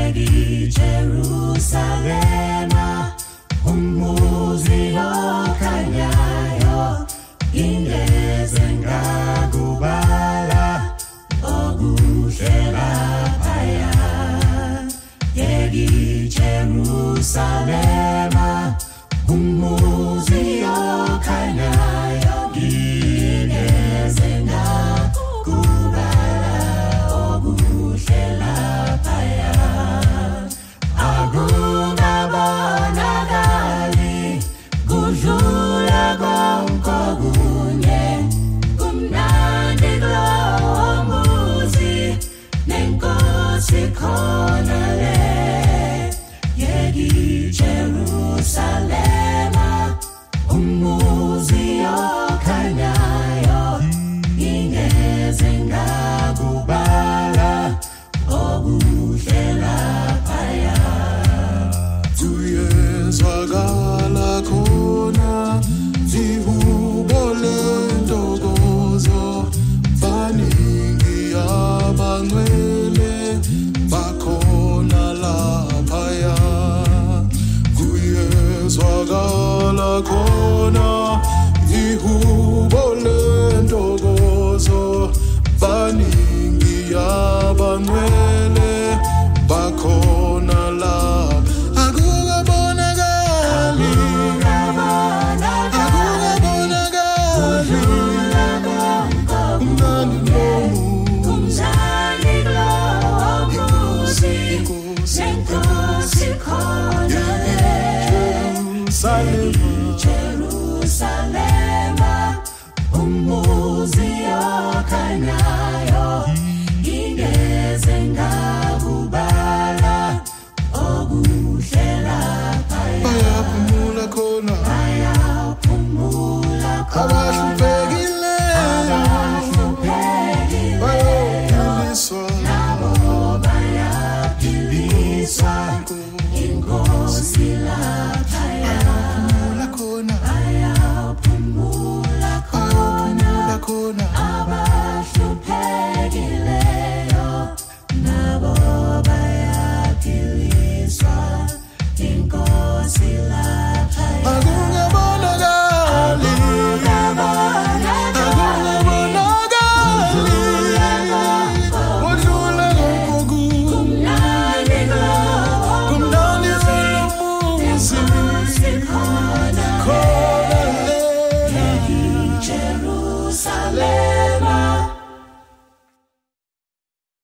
Yegi Jerusalema, umuzi okhanyayo, ingeze ngakubala, okuhle laphaya. Yegi Jerusalema, umuzi okhanyayo, ingeze ngakubala, okuhle laphaya. Akungabonakali kudlula konke kunye, kumnandi kulowo muzi, nenkosi khona le. Yegi Jerusalema, umuzi okhanyayo, ingeze ngakubala, okuhle laphaya. Tuyezwakala khona ihubo lentokozo, baningi abangcwele bakhona laphaya. Kuyezwakala khona ihubo lentokozo, baningi abangcwele bakhona la. Jerusalema, umuzi